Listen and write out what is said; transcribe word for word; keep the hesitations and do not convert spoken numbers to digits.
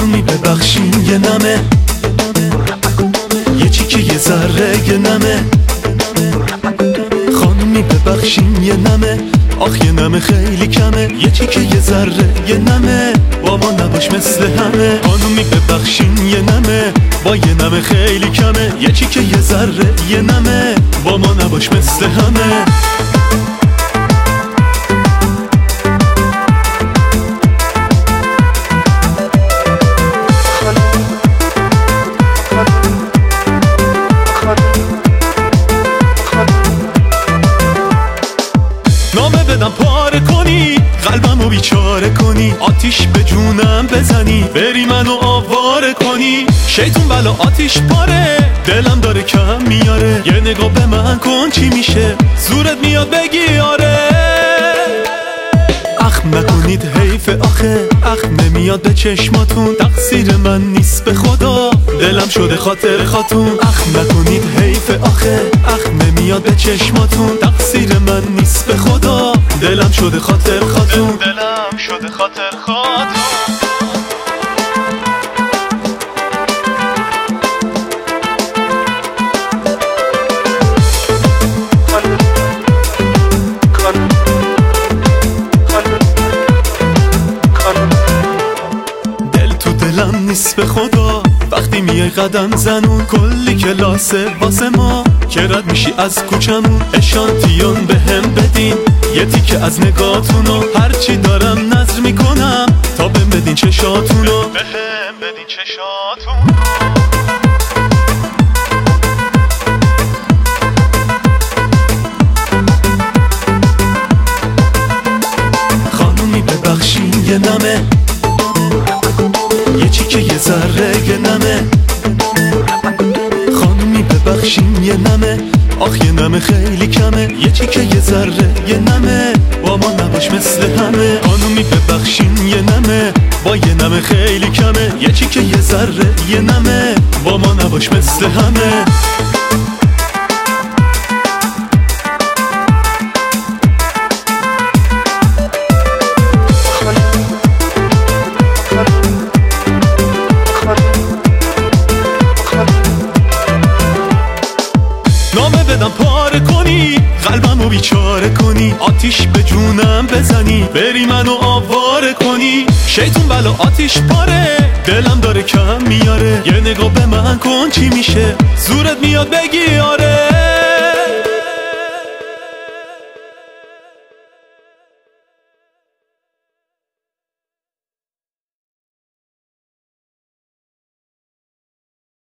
خانومی ببخشین یه نمه، یه چی که یه ذره یه نمه. خانومی ببخشین یه نمه، آخ یه نمه خیلی کمه، یه چی که یه ذره یه نمه، با ما نباش مثل همه. خانومی ببخشین یه نمه، با یه نمه خیلی کمه، یه چی که یه ذره یه نمه، با ما نباش مثل همه. نامه بدم پاره کنی، قلبمو بیچاره کنی، آتیش به جونم بزنی، بری منو آواره کنی. شیطون بلا آتیش پاره، دلم داره کم میاره، یه نگاه به من کن چی میشه، زورت میاد بگی آره. اخم نکنید حیف آخه، اخم نمیاد به چشماتون، تقصیر من نیست به خدا، دلم شده خاطر خاتون. اخم نکنید حیف آخه، اخم نمیاد به چشماتون، تقصیر من نیست به خدا، دلم شده خاطر خاتون، دلم شده خاطر خاتون. نیست به خدا وقتی میای قدم زنون، کلی کلاسه واسه ما که رد میشی از کوچمون. اشانتیون به هم بدین یه تیکه از نگاتونو، هرچی دارم نظر میکنم تا بهم بدین چشاتونو، به هم بدین چشاتون. خانومی ببخشین یه نمه، یه چی که یه ذره یه نمه. خانومی ببخشین یه نمه، آخ یه نمه خیلی کمه، یه چی که یه ذره یه نمه، با ما نباش مثل همه. خانومی ببخشین یه نمه، با یه نمه خیلی کمه، یه چی که یه ذره یه نمه، با ما نباش مثل همه. نامه بدم پاره کنی، قلبمو بیچاره کنی، آتیش به جونم بزنی، بری منو آواره کنی. شیطون بلا آتیش پاره، دلم داره کم میاره، یه نگاه به من کن چی میشه، زورت میاد بگی آره.